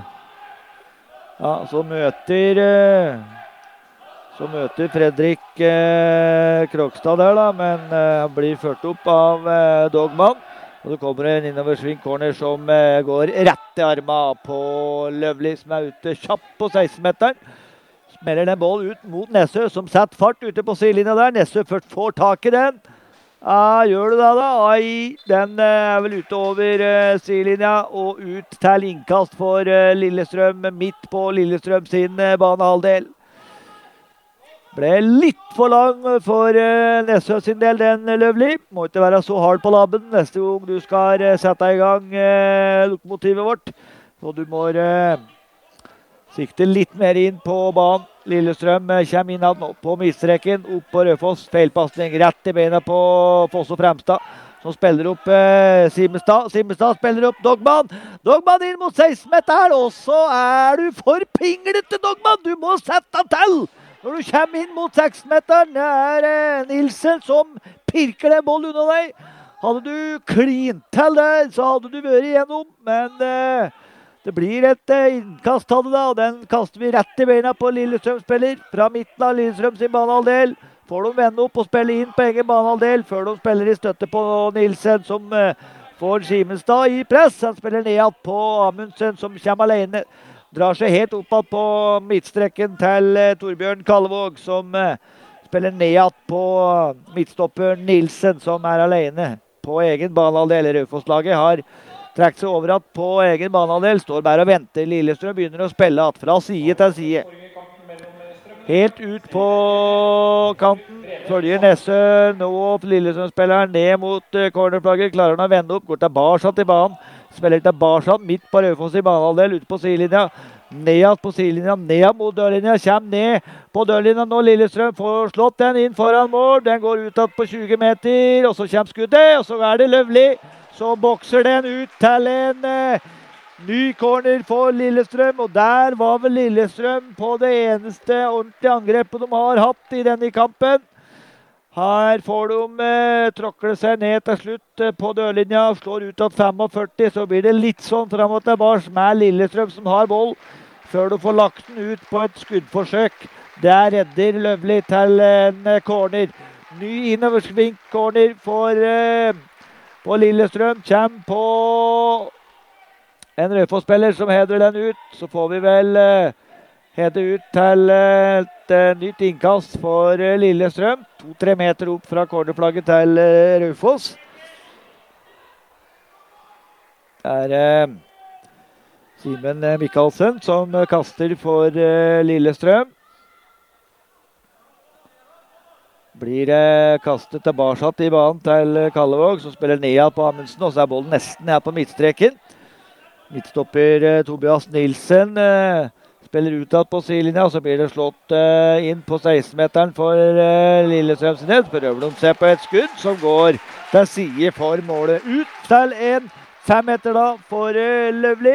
ja, så møter eh, så møter Fredrik eh, Krokstad der da, men eh, blir ført opp av eh, Dogman. Og det kommer en innoversving corner som eh, går rett i arma på Løvli, som er ute kjapp på seksten-meteren. Smeller den boll ut mot Nessø, som setter fart ute på sidelinja der. Nessø først får tak i den. Ja, gjør du det da? Ai, den eh, er vel ute over eh, sidelinja og ut til innkast for eh, Lillestrøm, midt på Lillestrøm sin eh, banehalvdel. Ble litt for lang for uh, Nessø sin del, den Løvli. Må ikke være så hard på labben neste gang du skal uh, sette i gang uh, lokomotivet vårt. Så du må uh, Sikter litt mer inn på banen. Lillestrøm kommer inn nå på midtstreken. Opp på Raufoss. Feilpasning rett i beina på Fosso Fremstad. Som spiller opp eh, Simenstad. Simenstad spiller opp Dogman. Dogman inn mot seksten-meteren. Og så er du for pinglete, Dogman! Du må sette han til! Når du kommer inn mot seksten-meteren. Det er eh, Nilsen som pirker den bollen unna deg. Hadde du klint til der, så hadde du vært igjennom. Men eh, det blir et eh, innkast av det da, og den kaster vi rett i beina på Lillestrøm-spiller. Fra midten av Lillestrøm sin banehalvdel. Får de vende opp og spille inn på egen banehalvdel før de spiller i støtte på Nilsen, som eh, får Simenstad i press. Han spiller ned på Amundsen, som kommer alene. Drar seg helt oppad på midtstrekken til eh, Torbjørn Kallevåg, som eh, spiller ned på midtstopper Nilsen, som er alene på egen banehalvdel. Raufoss-laget har trekt seg overalt på egen banehalvdel. Står bare og venter. Lillestrøm begynner å spille at fra side til side. Helt ut på kanten. Følger Nesse nå opp Lillestrøm-spilleren ned mot cornerflagget. Klarer han å vende opp. Går tilbake til banen. Spiller tilbake midt på Raufoss i banehalvdel. Ut på sidelinja. Ned på sidelinja. Ned mot dørlinja. Kjem ned på dørlinja nå. Lillestrøm får slått den inn foran mål. Den går utad på tjue meter. Og så kommer skuddet. Og så er det Løvli. Så bokser den ut til en eh, ny corner for Lillestrøm. Og der var vel Lillestrøm på det eneste ordentlige angrepet de har hatt i denne kampen. Her får de eh, tråkle seg ned til slutt eh, på dørlinja. Slår ut at førtifem. Så blir det litt sånn frem og tilbake med Lillestrøm som har boll. Før du får lagt den ut på et skuddforsøk. Der redder Løvli til en eh, corner. Ny innoversving corner for... Eh, på Lillestrøm, kommer på en Raufoss-spiller som header den ut. Så får vi vel uh, heade ut til uh, et uh, nytt innkast for uh, Lillestrøm. To-tre meter opp fra cornerflagget til uh, Raufoss. Det er uh, Simen Mikkelsen som uh, kaster for uh, Lillestrøm. Blir eh, kastet tilbake i banen til Kallevåg, som spiller ned på Amundsen, og så er bollen nesten ned på midtstreken. Midtstopper eh, Tobias Nilsen eh, spiller utad på sidelinja, og så blir det slått eh, inn på seksten-meteren for eh, Lillestrøm sin del. Prøver de seg på et skudd som går til side for målet. Ut til en fem meter da for eh, Løvli.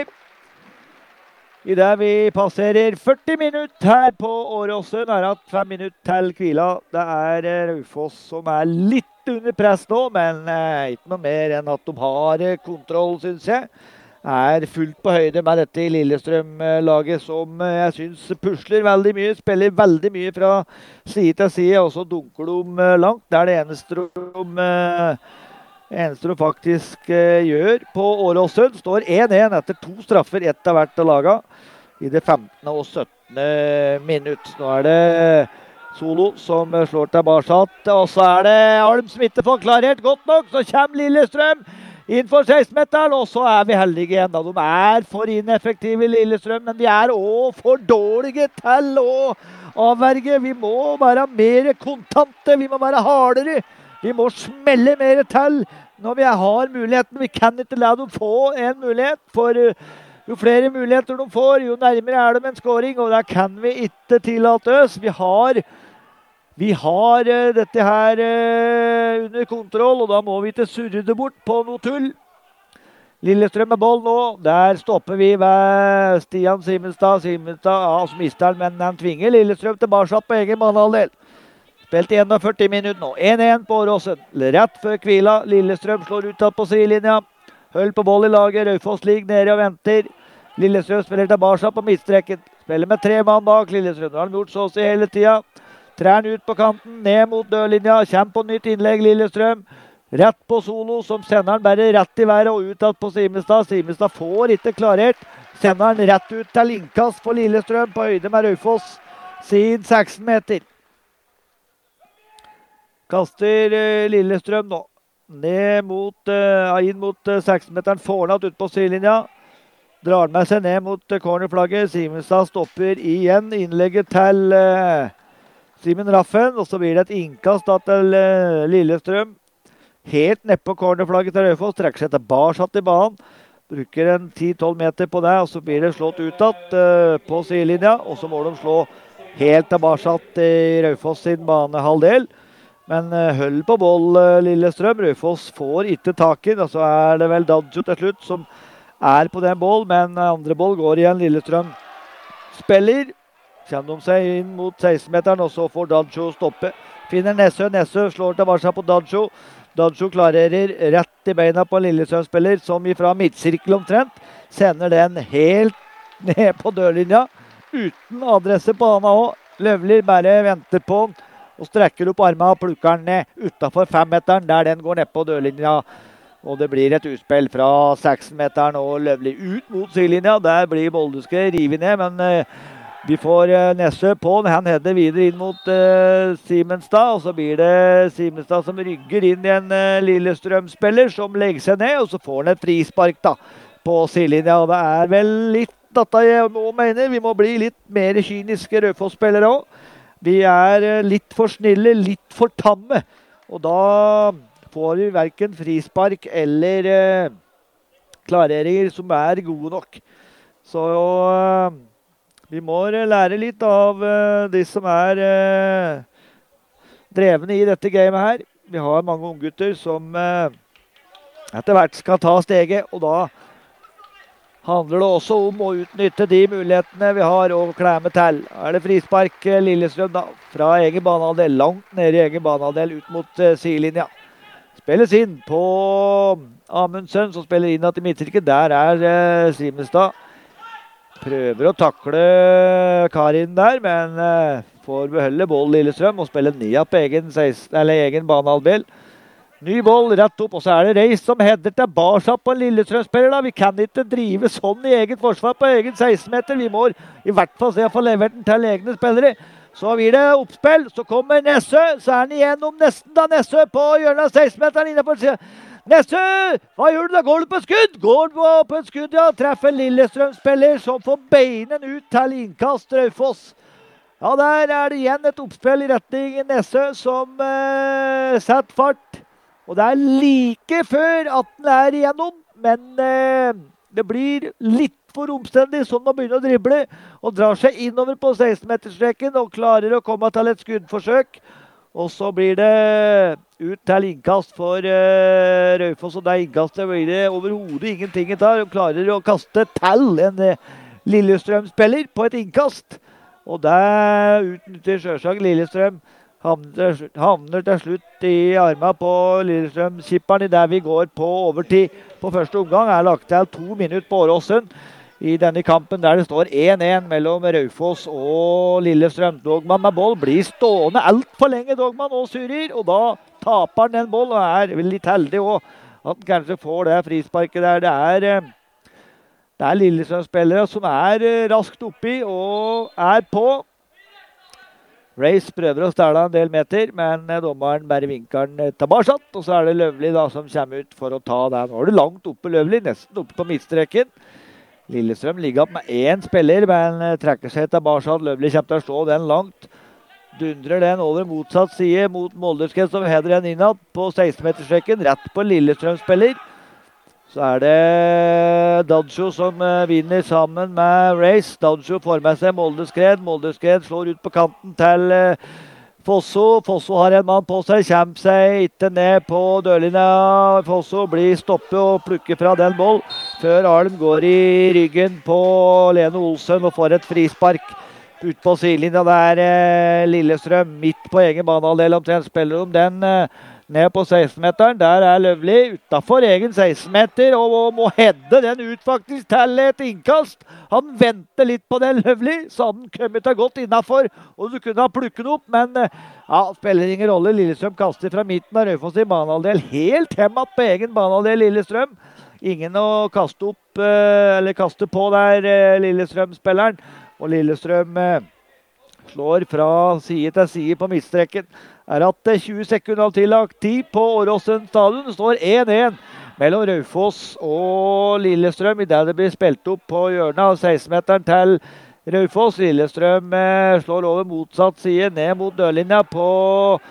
I det vi passerer førti minutter her på Åråsen, er det fem minutter til hvila. Det er Raufoss som er litt under press nå, men eh, ikke noe mer enn at de har kontroll, synes jeg. Er fullt på høyde med dette i Lillestrøm-laget, som jeg synes pusler veldig mye, spiller veldig mye fra side til side, og så dunker de langt. Det er det eneste de... eneste de faktisk eh, gjør på Åråsen. Står én én etter to straffer, ett av hvert av laget, i det femtende og syttende minutt. Nå er det Solo som slår tilbake, og så er det Alm som ikke får klarert godt nok. Så kommer Lillestrøm inn for seksten-meteren, og så er vi heldige igjen. Da. De er for ineffektive i Lillestrøm, men de er også for dårlige til å avverge. Vi må være mer kontante, vi må være hardere. Vi må smelle mer til når vi har muligheten. Vi kan ikke la dem få en mulighet, for jo flere muligheter de får, jo nærmere er de en scoring, og det kan vi ikke tillate oss. Vi har, vi har uh, dette her uh, under kontroll, og da må vi ikke surre det bort på noe tull. Lillestrøm med boll nå. Der stopper vi ved Stian Simenstad. Simenstad, ja, så mister han, men han tvinger Lillestrøm tilbake på egen banehalvdel. Spilt i førti minutter nå. én én på Åråsen. Rett før hvila. Lillestrøm slår ut på sidelinja. Høll på boll i laget. Raufoss ligger nede og venter. Lillestrøm spiller tilbake på midtstreken. Spiller med tre mann bak Lillestrøm. Nå har de gjort så å si hele tida. Trær ut på kanten. Ned mot dørlinja. Kjem på nytt innlegg Lillestrøm. Rett på Solo, som sender han bare rett i været og utad på Simenstad. Simenstad får ikke klarert. Sender han rett ut til innkast for Lillestrøm på høyde med Raufoss sin seksten meter. Kaster uh, Lillestrøm nå. Ned mot, uh, inn mot uh, seksten-meteren. Får han ut på sidelinja. Drar med seg ned mot uh, cornerflagget. Simenstad stopper igjen innlegget til uh, Simen Raffen. Og så blir det et innkast da, til uh, Lillestrøm. Helt ned på cornerflagget til Raufoss. Trekker seg tilbake i banen. bruker en ti til tolv meter på det, og så blir det slått utad uh, på sidelinja, og så må de slå helt tilbake i Raufoss sin banehalvdel. Men uh, høll på boll, uh, Lillestrøm. Raufoss får ikke tak i, og så er det vel Dadjo til slutt som er på den boll, men andre boll går igjen. Lillestrøm spiller, kommer de seg inn mot seksten-meteren, og så får Dadjo stoppe. Finner Nessø, Nessø slår tilbake på Dadjo. Dadjo klarerer rett i beina på Lillestrøm-spiller, som ifra midtsirkel omtrent sender den helt ned på dørlinja, uten adresse på hana også. Løvli bare venter på den, og strekker opp armene og plukker den ned utenfor fem-meteren, der den går ned på dørlinja. Og det blir et utspill fra seksten-meteren og Løvli ut mot sidelinja. Der blir Bolduske rivet ned, men eh, vi får uh, Nessø på. Han header videre inn mot uh, Simenstad, og så blir det Simenstad som rygger inn i en uh, Lillestrøm-spiller som legger seg ned, og så får han et frispark da, på sidelinja. Og det er vel litt dette jeg må mene. Vi må bli litt mer kyniske Raufoss-spillere også. Vi er uh, litt for snille, litt for tamme, og da får vi hverken frispark eller uh, klareringer som er gode nok. Så uh, vi må lære litt av uh, de som er uh, drevne i dette gamet her. Vi har mange unggutter som uh, etter hvert skal ta steget, og da handler det også om å utnytte de mulighetene vi har og klemme til. Er det frispark uh, Lillestrøm da, fra egen banehalvdel, langt ned i egen banehalvdel ut mot uh, sidelinja. Spilles inn på Amundsen, som spiller inn til midtsirkel. Der er uh, Simenstad. Prøver å takle Karin der, men uh, får beholde boll Lillestrøm og spille nia på egen, egen banehalvdel. Ny boll rett opp, og så er det Reis som header tilbake på en Lillestrøm-spiller. Da. Vi kan ikke drive sånn i eget forsvar på egen seksten-meter. Vi må i hvert fall se å få levert den til egne spillere. Så blir det oppspill, så kommer Nessø, så er han igjennom nesten da Nessø på hjørnet av seksten-meteren innenfor siden. Nessø, hva gjør du da? Går du på skudd? Går du på et skudd, ja. Treffer Lillestrøm-spiller som får beinen ut til innkast Raufoss. Ja, der er det igjen et oppspill i retning Nessø som eh, setter fart. Og det er like før at den er igjennom, men eh, det blir litt for omstendig sånn å begynne å drible og drar seg innover på seksten-meterstreken og klarer å komme til et skuddforsøk. Og så blir det ut til innkast for uh, Raufoss, og det innkastet blir det overhodet ingenting der. De klarer å kaste til en uh, Lillestrøm-spiller på et innkast. Og der utnytter selvsagt Lillestrøm, havner, havner til slutt i armene på Lillestrøm-kipperen, der vi går på overtid. På første omgang er lagt til to minutter på Åråsen i denne kampen der det står én én mellom Raufoss og Lillestrøm. Dogman med boll blir stående alt for lenge, Dogman og surrer, og da taper han den boll, og er litt heldig også at han kanskje får det frisparket der. Det er, det er Lillestrøm-spillere som er raskt oppi og er på. Reis prøver å stelle en del meter, men dommeren bare vinker den tilbake, og så er det Løvli da som kommer ut for å ta den. Nå er det langt oppe Løvli, nesten oppe på midtstreken. Lillestrøm ligger opp med én spiller, men trekker seg tilbake. Løvli kommer til å slå den langt. Dundrer den over motsatt side mot Moldersken, som header den innad på seksten-meterstreken, rett på Lillestrøm-spiller. Så er det Dadjo som vinner sammen med Reis. Dadjo får med seg Moldeskred. Moldeskred slår ut på kanten til Fosso. Fosso har en mann på seg, kommer seg ikke ned på dørlinja. Fosso blir stoppet og plukker fra den boll, før Arlen går i ryggen på Lene Olsen og får et frispark ut på sidelinja. Der eh, Lillestrøm midt på egen banehalvdel omtrent spiller om den eh, ned på seksten-meteren. Der er Løvli utenfor egen seksten-meter og, og må hedde den ut faktisk til et innkast. Han venter litt på den Løvli, så hadde han kommet til godt innenfor, og du kunne ha plukket den opp, men ja, spiller ingen rolle. Lillestrøm kaster fra midten av Raufoss i banehalvdel, helt hemmet på egen banehalvdel Lillestrøm. Ingen å kaste opp, eller kaste på der, Lillestrøm-spilleren. Og Lillestrøm slår fra side til side på midtstreken. Er at tjue sekunder av tillagt tid på Åråsen stadion. Det står én én mellom Raufoss og Lillestrøm, i det det blir spilt opp på hjørnet av seksten-meteren til Raufoss. Lillestrøm eh, slår over motsatt side, ned mot dørlinja på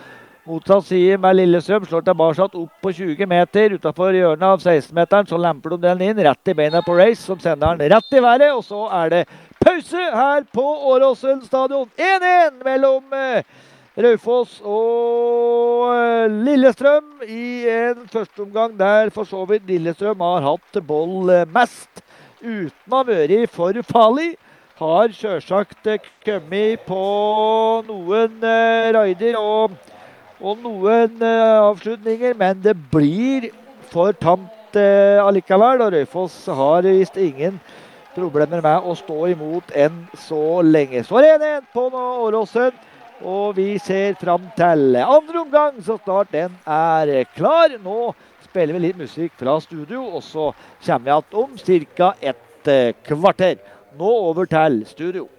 Motsatt side med Lillestrøm, slår tilbake opp på tjue meter utenfor hjørnet av seksten-meteren, så lemper de den inn, rett i beina på Race, som sender den rett i været, og så er det pause her på Åråsen stadion. én én mellom eh, Raufoss og eh, Lillestrøm i en første omgang der for så vidt Lillestrøm har hatt boll eh, mest, uten å ha vært for farlig. Har selvsagt eh, kommet på noen eh, raider og og noen uh, avslutninger, men det blir for tamt uh, allikevel, og Raufoss har vist ingen problemer med å stå imot enn så lenge. Så er det én én på Åråsen, og vi ser fram til andre omgang, så snart den er klar. Nå spiller vi litt musikk fra studio, og så kommer vi at om cirka et uh, kvarter. Nå over til studio.